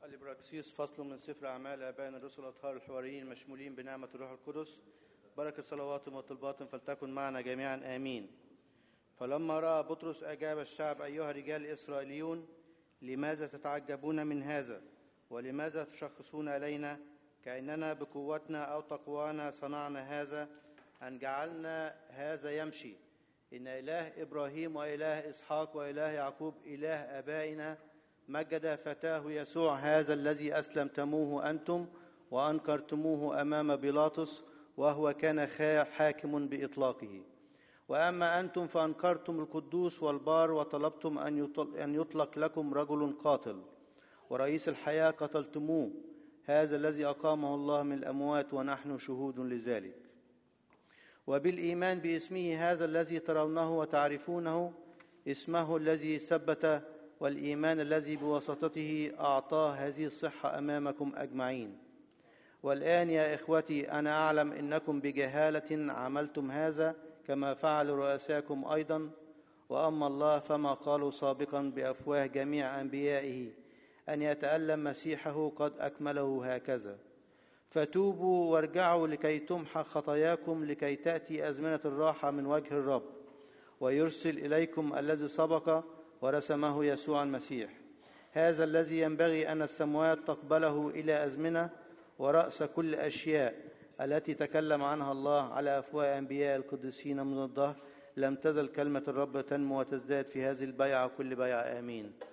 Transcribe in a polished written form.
الإبراكسيس فصل من سفر أعمال آبائنا الرسل الأطهار الحواريين المشمولين بنعمة الروح القدس. بركة صلواتهم وطلباتهم فلتكن معنا جميعا آمين. فلما رأى بطرس أجاب الشعب: أيها الرجال الإسرائيليون، لماذا تتعجبون من هذا؟ ولماذا تشخصون علينا كأننا بقوتنا أو تقوانا صنعنا هذا أن جعلنا هذا يمشي؟ إن إله إبراهيم وإله إسحاق وإله يعقوب إله آبائنا مجد فتاه يسوع هذا الذي أسلمتموه أنتم وأنكرتموه أمام بيلاطس، وهو كان حاكم بإطلاقه. وأما أنتم فأنكرتم القدوس والبار، وطلبتم أن يطلق لكم رجل قاتل، ورئيس الحياة قتلتموه، هذا الذي أقامه الله من الأموات، ونحن شهود لذلك. وبالإيمان باسمه هذا الذي ترونه وتعرفونه، اسمه الذي ثبت، والإيمان الذي بواسطته أعطاه هذه الصحة أمامكم أجمعين. والآن يا إخوتي، أنا أعلم إنكم بجهالة عملتم هذا كما فعل رؤساكم أيضا. وأما الله فما قالوا سابقا بأفواه جميع أنبيائه أن يتألم مسيحه قد أكمله هكذا. فتوبوا وارجعوا لكي تمحى خطاياكم، لكي تأتي أزمنة الراحة من وجه الرب، ويرسل إليكم الذي سبق ورسمه يسوع المسيح، هذا الذي ينبغي أن السماوات تقبله إلى أزمنة، ورأس كل أشياء التي تكلم عنها الله على أفواه أنبياء القديسين من الدهر. لم تزل كلمة الرب تنمو وتزداد في هذه البيعة وكل بيعة. آمين.